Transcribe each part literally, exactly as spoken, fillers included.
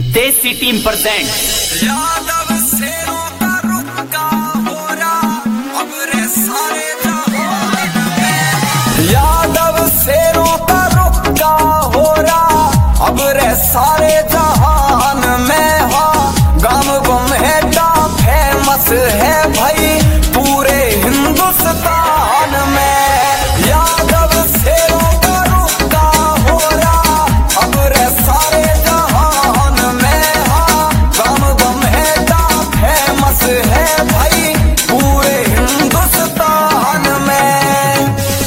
देसी team present. Yadav शेरों का रुक्का हो रहा अब रे सारे जहान में। यादव शेरों का रुक्का हो रहा अब रे सारे जहान में। हो गाम गुमहेटा फेमस है भाई पूरे हिंदुस्तान में। यादव शेरों का रुक्का हो रहा अब रे सारे जहान में। हो गाम गुमहेटा फेमस है भाई पूरे हिंदुस्तान में।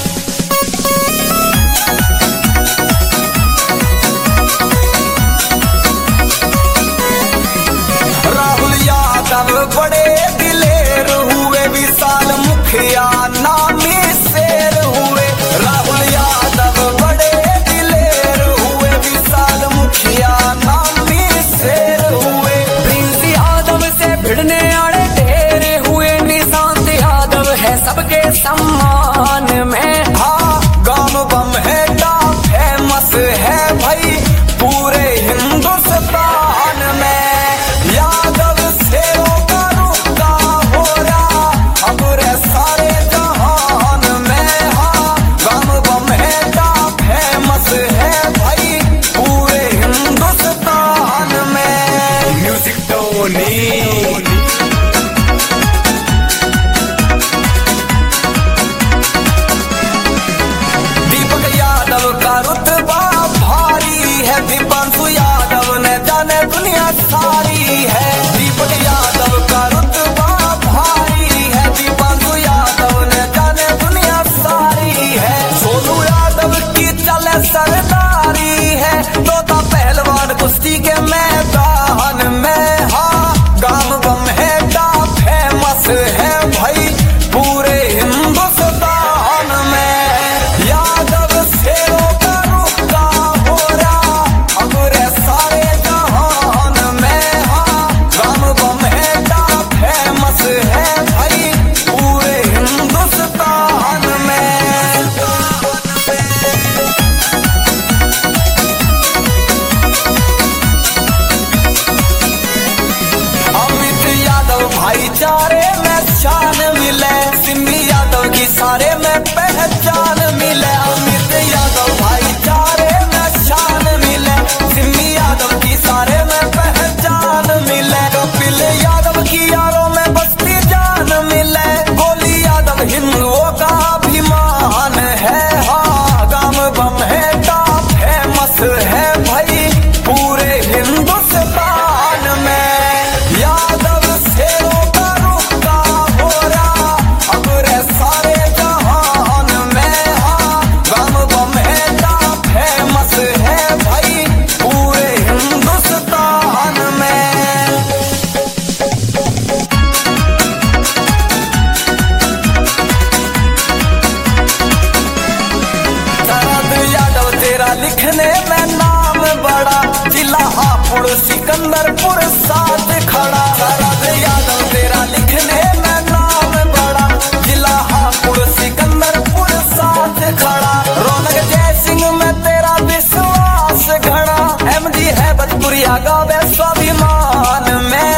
राहुल यादव बड़े दिलेर हुए विशाल मुखिया नामी शेर हुए। राहुल यादव बड़े दिलेर हुए विशाल मुखिया नामी शेर हुए। प्रिंस यादव से भिड़ने आड़े ढेरे हुए। निशांत यादव है सबके सम्मान में। हाँ गांव बमहेटा फेमस है भाई पूरे हिंदुस्तान में। यादव शेरों का रुक्का हो रहा अब रे सारे जहान में। हाँ गांव बमहेटा फेमस है भाई पूरे हिंदुस्तान में। म्यूजिक टोनी दीपक यादव का रुतबा भारी है। दीपांशु यादव ने जाने दुनिया सारी है। दीपक यादव का रुतबा भारी है। दीपांशु यादव ने जाने दुनिया सारी है। सोनू यादव की चले सरदारी है। तोता पहलवान कुश्ती के मैदान में। हाँ गांव बमहेटा फेमस है भाई पूरे हिंदुस्तान में। यादव शेरों का रुक्का हो रहा अब रे सारे जहान में। हाँ गांव बमहेटा फेमस है भाई पूरे हिंदुस्तान में। अमित यादव भाईचारे में शान मिले। सिंधी यादव की सारे में पहचान मिले। अमित यादव भाईचारे में शान मिले। सिंधी यादव की सारे में पहचान मिले। कपिल यादव की यारों में बस्ती जान मिले। गोली यादव हिंदुओं का अभिमान है। हाँ गांव बमहेटा फेमस है भाई पूरे हिंदुस्तान में। यादव शेरों का रुक्का हो रहा अब रे सारे जहान में। हाँ गांव बमहेटा फेमस है भाई पूरे हिंदुस्तान में। शरद यादव तेरा लिखने में नाम बड़ा। जिला हापुड़ सिकंदरपुर साथ खड़ा। शरद यादव तेरा लिखने में नाम बड़ा। जिला हापुड़ सिकंदरपुर साथ खड़ा। रौनक जय सिंह में तेरा विश्वास घड़ा। एम डी है बजपुरिया गावे स्वाभिमान में।